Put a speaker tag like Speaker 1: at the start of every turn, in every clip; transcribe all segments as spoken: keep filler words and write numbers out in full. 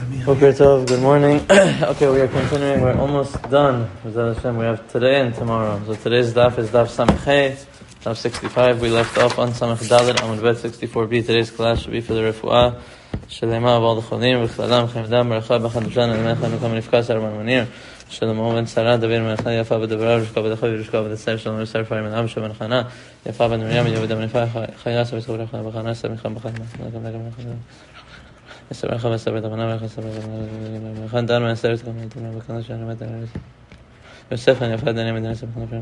Speaker 1: Okay, Tov, good morning. Okay, we are continuing. We're almost done. We have today and tomorrow. So today's daf is daf Samech, daf sixty-five. We left off on Samech Dalet, Amud Bet sixty-four b. Today's class should be for the refuah Shalema of all the cholim, v'chladam, chemdam, baracha, b'chad, b'shan, al-mecha, nukam, nifkas, arman, manir, Shalom, ben Sarah, David, Melcha, Yafa, b'devrav, Rishka, b'dechav, Rishka, b'desar, Shalom, Rishar, Farim, Am, Shaban, Chana, Yafa, ben Miriam, Yehuda, ben Nifa, Chayas, v'tzor, Rechana, b'chana, Samicham, b'chad, b'chad, b'chad, Esther Khamis Esther B'Tavana Esther B'Tavana Khan Dan Esther B'Tavana B'Khan Shana B'Tavana Yosef and Yafad and Yemen Esther B'Tavana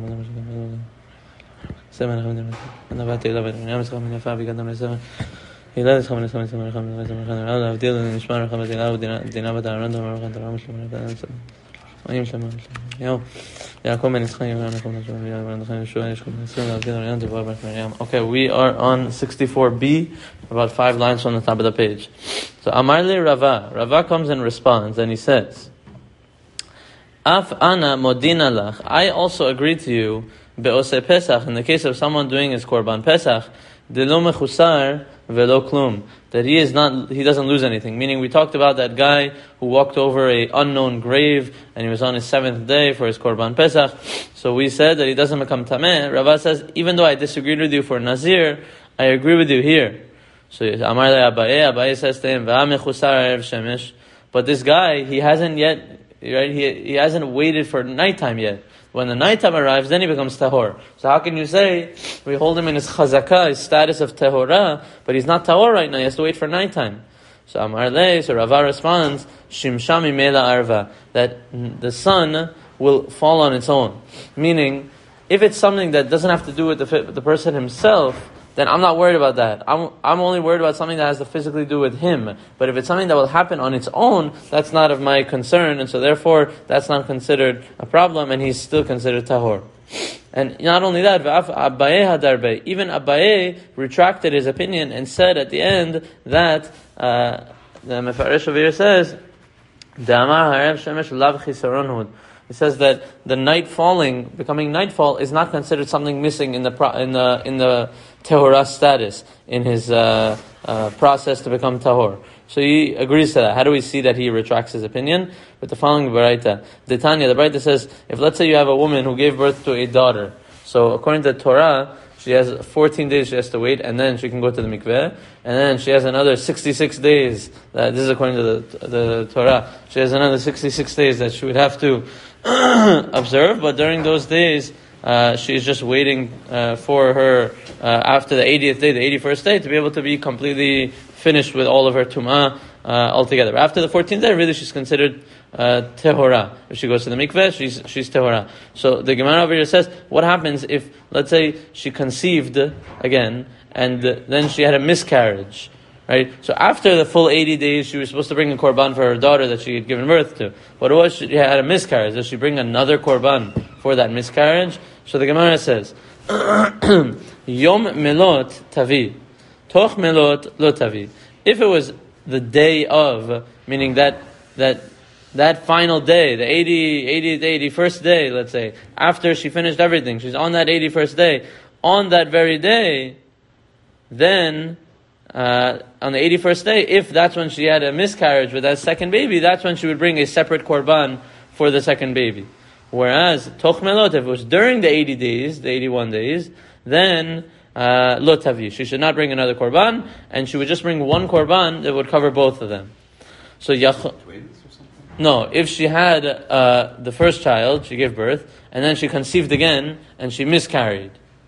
Speaker 1: Seven Khamis and the Batila B'Tavana Yosef and Yafad B'Khan Esther Hilal is Khamis Khamis Khamis Khamis Khamis Khamis Avdil and Ishmael Khamis Hilal Dina B'Tavana Random Khan Taram Shlomo B'Tavana Ayim Shlomo Yo Yaakov and Yitzchak Yaakov and Shlomo Okay, we are on sixty-four b, about five lines from the top of the page. So Amar le Rava, Rava comes and responds, and he says, Af ana modina lach, I also agree to you, be'oseh Pesach, in the case of someone doing his Korban Pesach, de lo mechusar velo klum, that he is not, he doesn't lose anything. Meaning, we talked about that guy who walked over a unknown grave, and he was on his seventh day for his Korban Pesach. So we said that he doesn't become tameh. Rava says, even though I disagreed with you for Nazir, I agree with you here. So Amar le Abaye, Abaye says to him, "Va'amechusar erev shemesh." But this guy, he hasn't yet, right? He he hasn't waited for nighttime yet. When the nighttime arrives, then he becomes tahor. So how can you say we hold him in his chazakah, his status of tahora, but he's not tahor right now? He has to wait for nighttime. So Amar le, so Rava responds, "Shimshami mela arva," that the sun will fall on its own. Meaning, if it's something that doesn't have to do with the the person himself, then I'm not worried about that. I'm I'm only worried about something that has to physically do with him. But if it's something that will happen on its own, that's not of my concern, and so therefore that's not considered a problem, and he's still considered tahor. And not only that, Abaye hadarbe, even Abaye retracted his opinion and said at the end that uh, the Mefaresh over here says, Damar harev shemesh lav chisaron. It says that the night falling, becoming nightfall, is not considered something missing in the pro, in the in the tahora status, in his uh, uh, process to become tahor. So he agrees to that. How do we see that he retracts his opinion? With the following baraita. The Tanya, the baraita says, if let's say you have a woman who gave birth to a daughter, so according to the Torah, she has fourteen days she has to wait, and then she can go to the mikveh, and then she has another sixty-six days, uh, this is according to the, the Torah, she has another sixty-six days that she would have to observe, but during those days, uh, she is just waiting uh, for her, uh, after the eightieth day, the eighty-first day, to be able to be completely finished with all of her tum'ah uh, altogether. After the fourteenth day, really she's considered uh, tehora. If she goes to the mikveh, she's she's tehora. So the Gemara over here says, what happens if, let's say, she conceived again, and uh, then she had a miscarriage? Right? So after the full eighty days, she was supposed to bring a korban for her daughter that she had given birth to. But it was, she had a miscarriage. Does she bring another korban for that miscarriage? So the Gemara says, Yom melot tavi, toch melot lo tavi. If it was the day of, meaning that that that final day, the eighty, eighty, eighty-first day, let's say, after she finished everything, she's on that eighty-first day, on that very day, then Uh, on the eighty-first day, if that's when she had a miscarriage with that second baby, that's when she would bring a separate korban for the second baby. Whereas, toch melot, if it was during the eighty days, the eighty-one days, then uh, lo tavi, she should not bring another korban, and she would just bring one korban that would cover both of them. So, yach- no, if she had uh, the first child, she gave birth, and then she conceived again, and she miscarried.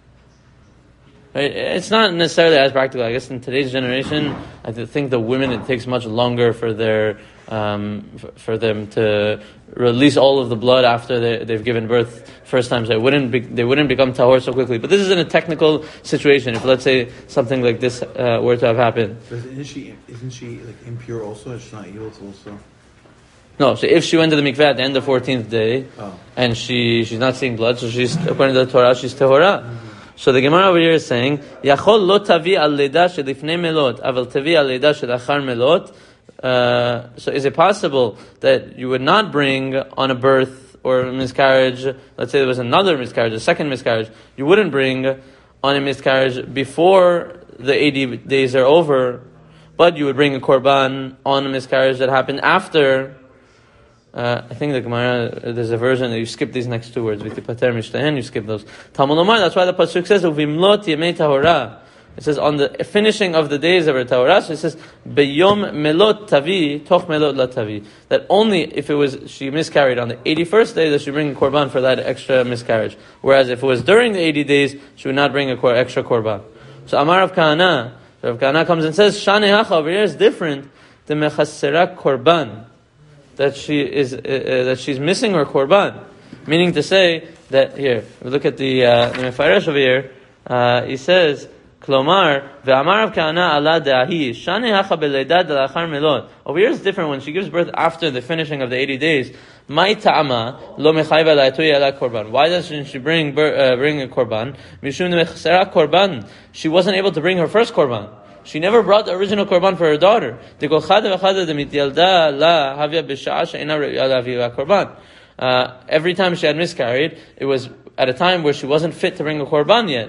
Speaker 1: Right? It's not necessarily as practical. I guess in today's generation, I think the women, it takes much longer for their um, for, for them to release all of the blood after they, they've given birth first time. So it wouldn't be, they wouldn't become tahor so quickly. But this is in a technical situation. If let's say something like this uh, were to have happened,
Speaker 2: but isn't she isn't she like impure also? She's not able to also.
Speaker 1: No, so if she went to the mikveh at the end of the fourteenth day,
Speaker 2: oh.
Speaker 1: and she she's not seeing blood, so she's, according to the Torah, she's tahora. Mm-hmm. So the Gemara over here is saying, Yachol lo tavi al leda shedifnei melot, aval tavi al leda shedachar melot. So is it possible that you would not bring on a birth or a miscarriage, let's say there was another miscarriage, a second miscarriage, you wouldn't bring on a miscarriage before the eighty days are over, But you would bring a korban on a miscarriage that happened after. Uh, I think the Gemara, there's a version that you skip these next two words. V'tipater mishtehen, you skip those. Talmud Lomar, that's why the pasuk says, Uvimlot yemei tahora. It says on the finishing of the days of her tahora, so it says, Beyom melot tavi, toch melot la tavi. That only if it was, she miscarried on the eighty-first day, that she bring a korban for that extra miscarriage. Whereas if it was during the eighty days, she would not bring a kor- extra korban. So Amar Rav Kahana, Rav Kahana comes and says, Shane hacha, over here is different, the mechassera korban. That she is uh, uh, that she's missing her korban, meaning to say that here we look at the uh, the Mefaresh over here. Uh, he says, "Klomar ve'amar Rav Kahana ala de'ahi shani hacha beleidad delachar melot." Over here is different when she gives birth after the finishing of the eighty days. My ta'ama lo mechayva la'atoy ala korban. Why doesn't she bring uh, bring a korban? Mishum mechsera korban. She wasn't able to bring her first korban. She never brought the original korban for her daughter. Uh, every time she had miscarried, it was at a time where she wasn't fit to bring a korban yet.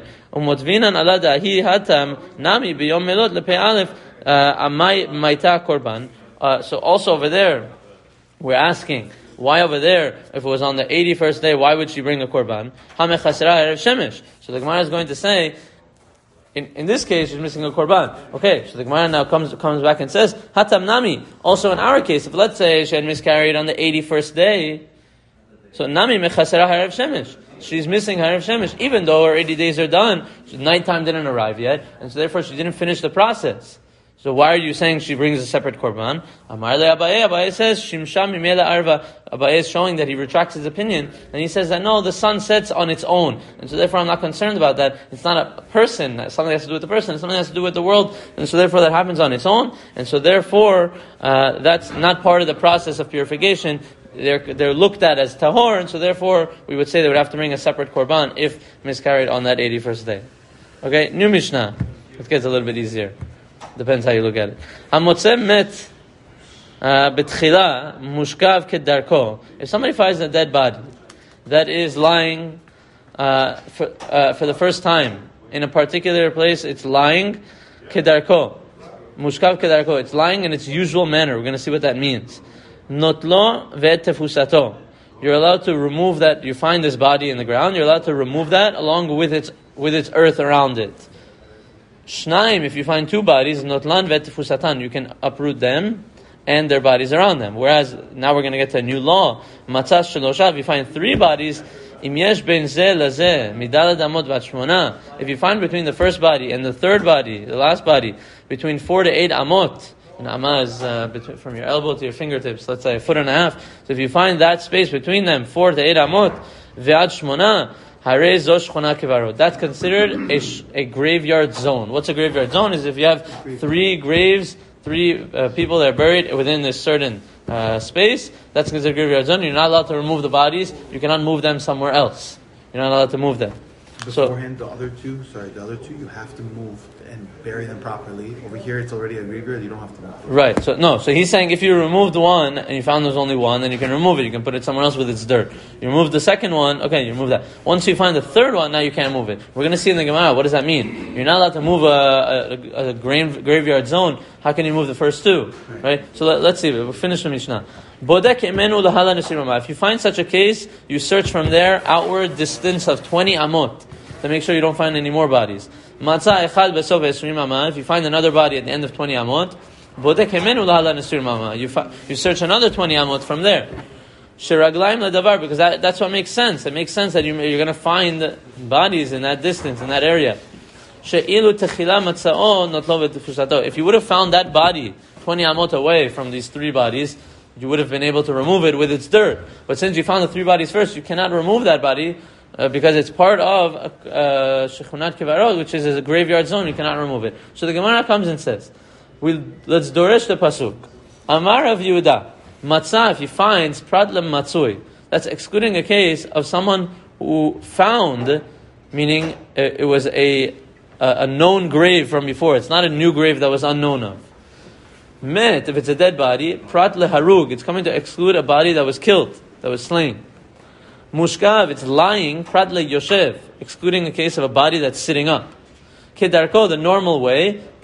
Speaker 1: Uh, so also over there, we're asking, why over there, if it was on the eighty-first day, why would she bring a korban? So the Gemara is going to say, In, in this case, she's missing a korban. Okay, so the Gemara now comes comes back and says, Hatam Nami. Also in our case, if let's say she had miscarried on the eighty-first day, so Nami mechasera harav shemesh. She's missing harav shemesh, even though her eighty days are done. So nighttime didn't arrive yet, and so therefore she didn't finish the process. So why are you saying she brings a separate korban? Amar le Abaye. Abaye says, Shimsha mimela arva. Abaye is showing that he retracts his opinion, and he says that no, the sun sets on its own, and so therefore I'm not concerned about that. It's not a person. Something has to do with the person. It's something has to do with the world, and so therefore that happens on its own, and so therefore uh, that's not part of the process of purification. They're they're looked at as tahor, and so therefore we would say they would have to bring a separate korban if miscarried on that eighty-first day. Okay, new Mishnah. It gets a little bit easier. Depends how you look at it. Hamotze met betchila mushkav kedarko. If somebody finds a dead body that is lying uh, for uh, for the first time in a particular place, it's lying kedarko, mushkav kedarko. It's lying in its usual manner. We're going to see what that means. Notlo ve'tefusato. You're allowed to remove that. You find this body in the ground. You're allowed to remove that along with its with its earth around it. Shnaim, if you find two bodies, notlan ve'tefusatan, you can uproot them and their bodies around them. Whereas now we're going to get to a new law. Matzas shelosha, if you find three bodies, im yesh ben zeh lazeh midalad amot vat shmona. If you find between the first body and the third body, the last body, between four to eight amot, and amma is uh, between, from your elbow to your fingertips, let's say a foot and a half. So if you find that space between them, four to eight amot, ve'ad shmona, that's considered a, sh- a graveyard zone. What's a graveyard zone? Is if you have three graves, three uh, people that are buried within this certain uh, space, that's considered a graveyard zone. You're not allowed to remove the bodies. You cannot move them somewhere else. You're not allowed to move them.
Speaker 2: Beforehand, so, the other two, sorry, the other two, you have to move and bury them properly. Over here, it's already a graveyard, you don't have to move them.
Speaker 1: Right, so no, so he's saying if you removed one and you found there's only one, then you can remove it. You can put it somewhere else with its dirt. You remove the second one, okay, you remove that. Once you find the third one, now you can't move it. We're going to see in the Gemara, what does that mean? You're not allowed to move a, a, a grave, graveyard zone. How can you move the first two? Right? right? So let, let's see, we'll finish the Mishnah. If you find such a case, you search from there outward distance of twenty amot to make sure you don't find any more bodies. If you find another body at the end of twenty amot, you, fi- you search another twenty amot from there. Because that, that's what makes sense. It makes sense that you, you're going to find bodies in that distance, in that area. If you would have found that body twenty amot away from these three bodies, you would have been able to remove it with its dirt. But since you found the three bodies first, you cannot remove that body uh, because it's part of Shechunat Kevarot, which is a graveyard zone. You cannot remove it. So the Gemara comes and says, we'll, let's doresh the pasuk. Amar Rav Yehuda, matzah, if he finds pradlam matzui, that's excluding a case of someone who found, meaning it, it was a, a a known grave from before. It's not a new grave that was unknown of. Met, if it's a dead body, prat leharug, it's coming to exclude a body that was killed, that was slain. Mushkav, it's lying, prat le yoshev, excluding a case of a body that's sitting up. Kedarko, the normal way,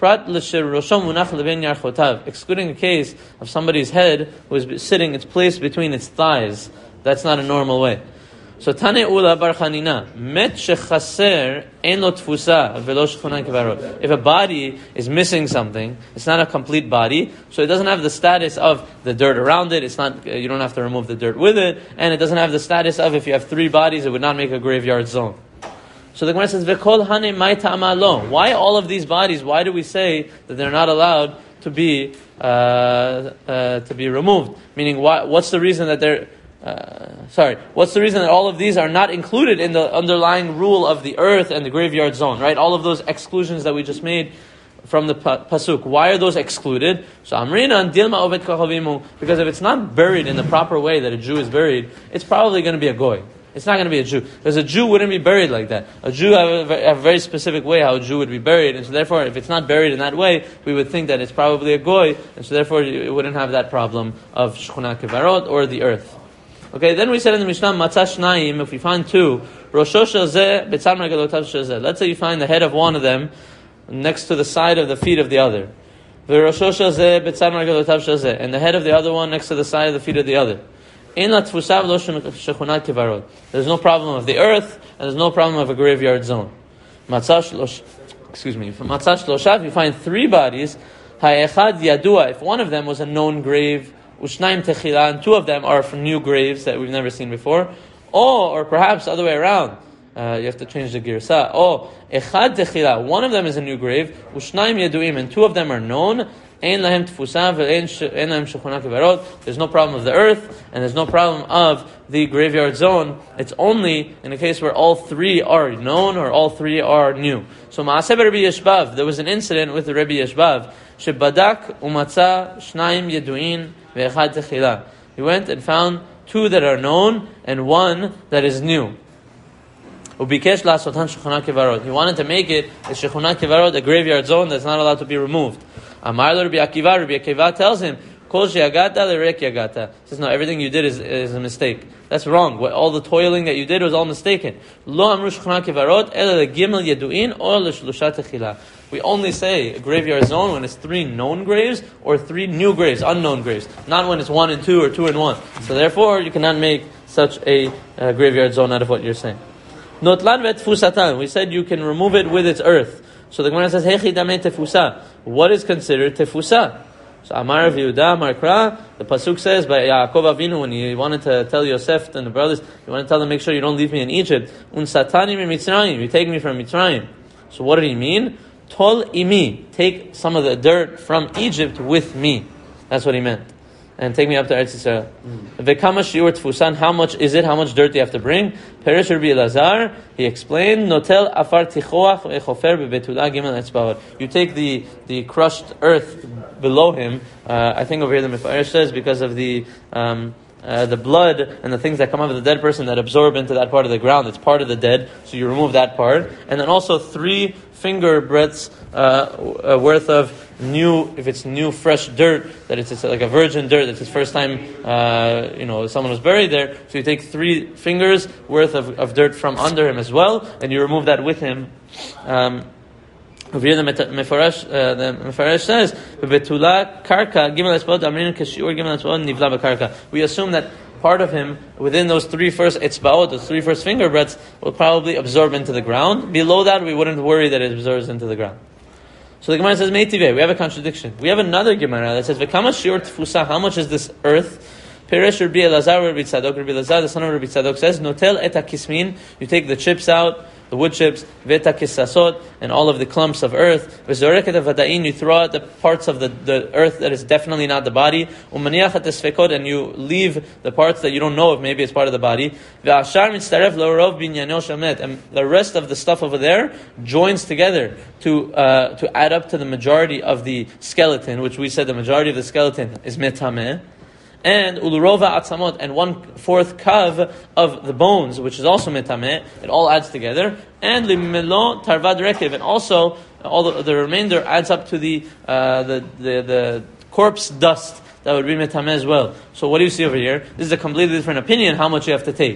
Speaker 1: Prat l'shir rosham munach leben yarchotav, excluding a case of somebody's head who is sitting, it's placed between its thighs. That's not a normal way. So Tane Ula Bar Chanina, Met shechaser ein lo tfusa velo shechuna kivarot. If a body is missing something, it's not a complete body, so it doesn't have the status of the dirt around it. It's not, you don't have to remove the dirt with it, and it doesn't have the status of if you have three bodies, it would not make a graveyard zone. So the Gemara says, V'kol hane mai ta'ama lo. Why all of these bodies? Why do we say that they're not allowed to be uh, uh, to be removed? Meaning, why, what's the reason that they're Uh, sorry, what's the reason that all of these are not included in the underlying rule of the earth and the graveyard zone, right? All of those exclusions that we just made from the pa- pasuk. Why are those excluded? So Amrina and Dilma Ovet Kachavimu, because if it's not buried in the proper way that a Jew is buried, it's probably going to be a goy. It's not going to be a Jew. Because a Jew wouldn't be buried like that. A Jew have a, have a very specific way how a Jew would be buried, and so therefore, if it's not buried in that way, we would think that it's probably a goy, and so therefore, it wouldn't have that problem of Shechuna Kivarot or the earth. Okay, then we said in the Mishnah, Matzah Shnayim, if we find two, Rosho Shazeh, Betzam Regalotav Shazeh. Let's say you find the head of one of them next to the side of the feet of the other. Rosho Shazeh, Betzam Regalotav Shazeh. And the head of the other one next to the side of the feet of the other. There's no problem of the earth, and there's no problem of a graveyard zone. Matzah Shlosh, excuse me, from Matzah Shloshav, you find three bodies. Ha'echad Yadua, if one of them was a known grave, Ushnaim Techila, and two of them are from new graves that we've never seen before. Or, or perhaps the other way around. Uh, you have to change the girsa. Oh, Echad Techila, one of them is a new grave. Ushnaim Yaduim, and two of them are known. Ein lahem tfusa ve'ein lahem shechuna kivarot. There's no problem of the earth, and there's no problem of the graveyard zone. It's only in a case where all three are known or all three are new. So Maaseh Rabbi Yeshbav, there was an incident with the Rabbi Yeshbav. Shebadak umatza shnayim yaduin ve'echad techila. He went and found two that are known and one that is new. Ubikesh la'asotan shechuna kivarot. He wanted to make it a shechuna kivarot, a graveyard zone that's not allowed to be removed. Amar Rabbi Akiva, Rabbi Akiva tells him, Kol she'agata le'rek yagata. He says, no, everything you did is, is a mistake. That's wrong. What, all the toiling that you did was all mistaken. Lo amru shechuna kivarot, ele le'gimel yaduin, or le'shlusha techila. We only say a graveyard zone when it's three known graves or three new graves, unknown graves. Not when it's one and two or two and one. So therefore, you cannot make such a uh, graveyard zone out of what you're saying. Notlan ve'tfusatan. We said you can remove it with its earth. So the Gemara says, Hechi damei tefusa. What is considered tefusa? So Amar Rav Yehuda, Amar Kra, the pasuk says by Yaakov Avinu when he wanted to tell Yosef and the brothers, he wanted to tell them, make sure you don't leave me in Egypt. Un satani mi Mitzrayim. You take me from Mitzrayim. So what did he mean? Tol imi. Take some of the dirt from Egypt with me. That's what he meant. And take me up to Eretz Yisrael. V'kama shiur tfusan, how much is it? How much dirt do you have to bring? Perish Rabbi Elazar, he explained, Notel afar tichoach echofer bebetula gimel etzbaot. You take the, the crushed earth below him. Uh, I think over here the Mefarish says because of the um, uh, the blood and the things that come out of the dead person that absorb into that part of the ground. It's part of the dead, so you remove that part. And then also three finger breadths uh, worth of new, if it's new, fresh dirt, that it's, it's like a virgin dirt, that's his first time, uh, you know, someone was buried there. So you take three fingers worth of, of dirt from under him as well, and you remove that with him. Um, over here the Mefarash, uh, the Mefarash says, "Betula karka gimel esbod amrin kashiur gimel esbod nivla b'karka." We assume that part of him within those three first etzbaot, those three first finger breadths, will probably absorb into the ground. Below that, we wouldn't worry that it absorbs into the ground. So the Gemara says, Meitive, we have a contradiction. We have another Gemara that says, V'kama shiur tfusa, how much is this earth? Peresh Rabbi Elazar, Rabbi Tzadok, Rabbi Elazar, the son of Rabbi Tzadok says, Notel et kismin, you take the chips out, the wood chips, veta kisasot, and all of the clumps of earth. V'zorek et vadain, you throw out the parts of the, the earth that is definitely not the body. Umaniach et esfekot, and you leave the parts that you don't know if maybe it's part of the body. V'ashar mitzaref lorov binyano shamet, and the rest of the stuff over there joins together to uh, to add up to the majority of the skeleton, which we said the majority of the skeleton is metameh. And ulurova atzamot, and one fourth kav of the bones, which is also metameh, it all adds together. And limelo tarvad rekev, and also all the, the remainder adds up to the, uh, the the the corpse dust that would be metameh as well. So what do you see over here? This is a completely different opinion. How much you have to take?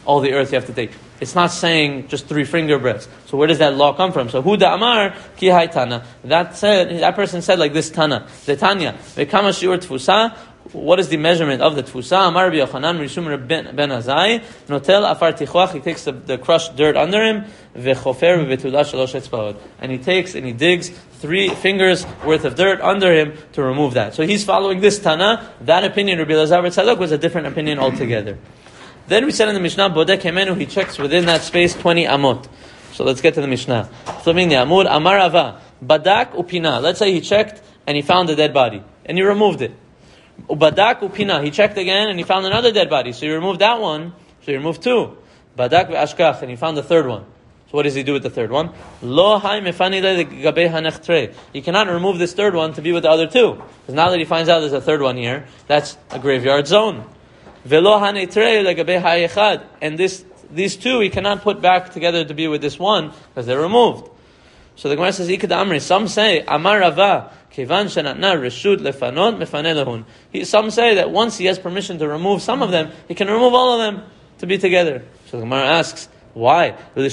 Speaker 1: all the earth you have to take. It's not saying just three finger breadths. So where does that law come from? So Huda Amar Ki Hai Tana. That said, that person said like this Tana. The Tanya. Vekama Shiur Tfusa. What is the measurement of the Tfusa? Amar Rabbi Yochanan Rishum Ben Azai. Notel Afar Tichwach. He takes the, the crushed dirt under him. Vechofer Vetula Shalosh Etzbaot. And he takes and he digs three fingers worth of dirt under him to remove that. So he's following this Tana. That opinion, Rabbi Elazar Tzadok, was a different opinion altogether. Then we said in the Mishnah, Bodek Hemenu, he checks within that space twenty amot. So let's get to the Mishnah. Flipping the Amud, Amar Ava, Badak upina. Let's say he checked and he found a dead body. And he removed it. Badak upina. He checked again and he found another dead body. So he removed that one. So he removed two. Badak ve'ashkach. And he found the third one. So what does he do with the third one? Lo hai mefani le gabe hanechtre. He cannot remove this third one to be with the other two. Because now that he finds out there's a third one here, that's a graveyard zone. And this, these two, he cannot put back together to be with this one because they're removed. So the Gemara says, Ikad Amri. Some say, Amar Rava, Kevan shenatna reshut lefanot mefane lehun. Some say that once he has permission to remove some of them, he can remove all of them to be together. So the Gemara asks, why? Why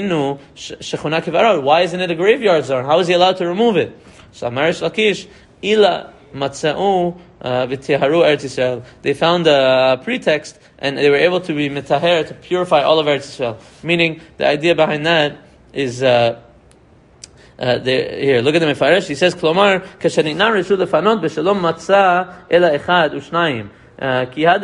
Speaker 1: isn't it a graveyard zone? How is he allowed to remove it? So Amar Lakish, Ila matza'u. Uh, they found a pretext and they were able to be mitaher, to purify all of Eretz Yisrael. Meaning, the idea behind that is, uh, uh, here, look at the Mefaresh. He says, Klomar, kashanitna reshut lefanot b'shalom matzah ela echad u'shnayim. He's saying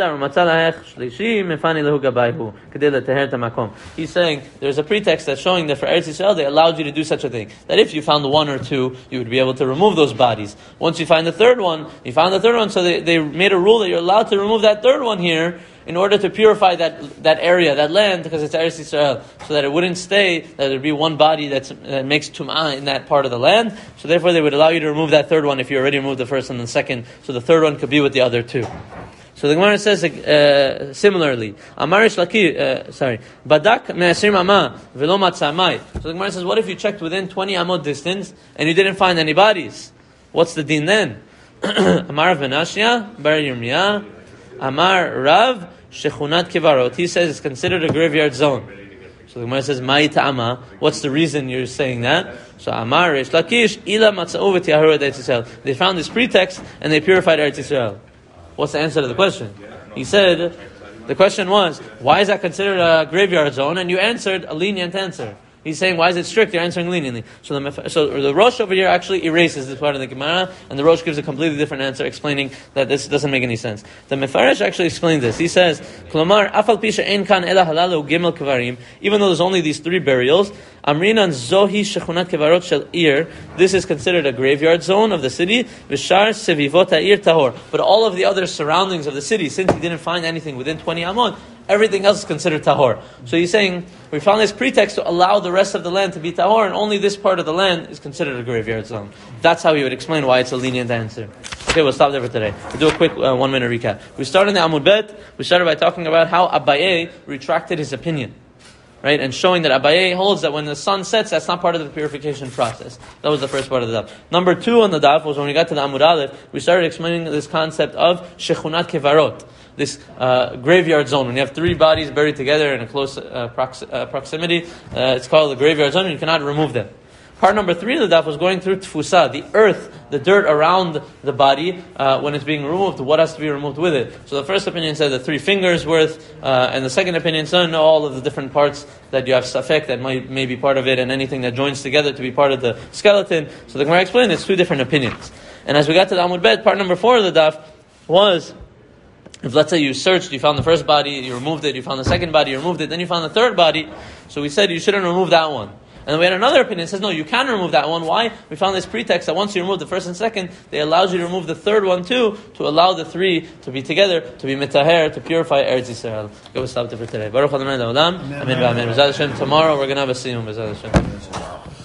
Speaker 1: there's a pretext that's showing that for Eretz Yisrael they allowed you to do such a thing. That if you found one or two, you would be able to remove those bodies. Once you find the third one, you found the third one, so they, they made a rule that you're allowed to remove that third one here in order to purify that that area, that land, because it's Eretz Yisrael, so that it wouldn't stay, that there would be one body that's, that makes tum'ah in that part of the land. So therefore they would allow you to remove that third one if you already removed the first and the second, so the third one could be with the other two. So the Gemara says uh, similarly, Amarish Laki, uh, sorry, Badak me'asir mama velo matzamai. So the Gemara says, what if you checked within twenty amot distance and you didn't find any bodies? What's the din then? Amar Venashya Bar Yirmiyah Amar Rav Shechunat Kivarot. He says it's considered a graveyard zone. So the Gemara says, Mai ta'ama. What's the reason you're saying that? So Amar Reish Lakish Ila matza'u v'tiyaharu Eretz Yisrael. They found this pretext and they purified Eretz Yisrael. What's the answer to the question? He said, the question was, why is that considered a graveyard zone? And you answered a lenient answer. He's saying, why is it strict? You're answering leniently. So the, so the Rosh over here actually erases this part of the Gemara, and the Rosh gives a completely different answer, explaining that this doesn't make any sense. The Mefaresh actually explained this. He says, Klomar, afal pisha ein kan ela halalu gimel kvarim, even though there's only these three burials, amrinan zohi shechunat kevarot shel ir, this is considered a graveyard zone of the city, v'shar sevivot ha'ir tahor. But all of the other surroundings of the city, since he didn't find anything within twenty amot, everything else is considered tahor. So he's saying, we found this pretext to allow the rest of the land to be tahor, and only this part of the land is considered a graveyard zone. That's how he would explain why it's a lenient answer. Okay, we'll stop there for today. We'll do a quick uh, one-minute recap. We started in the Amud Bet. We started by talking about how Abaye retracted his opinion, right? And showing that Abaye holds that when the sun sets, that's not part of the purification process. That was the first part of the daf. Number two on the daf was when we got to the Amud Aleph, we started explaining this concept of Shechunat Kevarot, this uh, graveyard zone. When you have three bodies buried together in a close uh, prox- uh, proximity, uh, it's called the graveyard zone, and you cannot remove them. Part number three of the daf was going through tfusa, the earth, the dirt around the body, uh, when it's being removed, what has to be removed with it. So the first opinion said the three fingers worth, uh, and the second opinion said no, all of the different parts that you have safek that might may be part of it, and anything that joins together to be part of the skeleton. So the Gemara explained it's two different opinions. And as we got to the Amud Bet, part number four of the daf was, if let's say you searched, you found the first body, you removed it, you found the second body, you removed it, then you found the third body, so we said you shouldn't remove that one. And we had another opinion that says, no, you can remove that one. Why? We found this pretext that once you remove the first and second, they allows you to remove the third one too, to allow the three to be together, to be mitaher, to purify Eretz Yisrael. Okay, we'll stop there for today. Baruch Adonai Le'olam. Amen. Amen. Tomorrow we're going to have a siyum.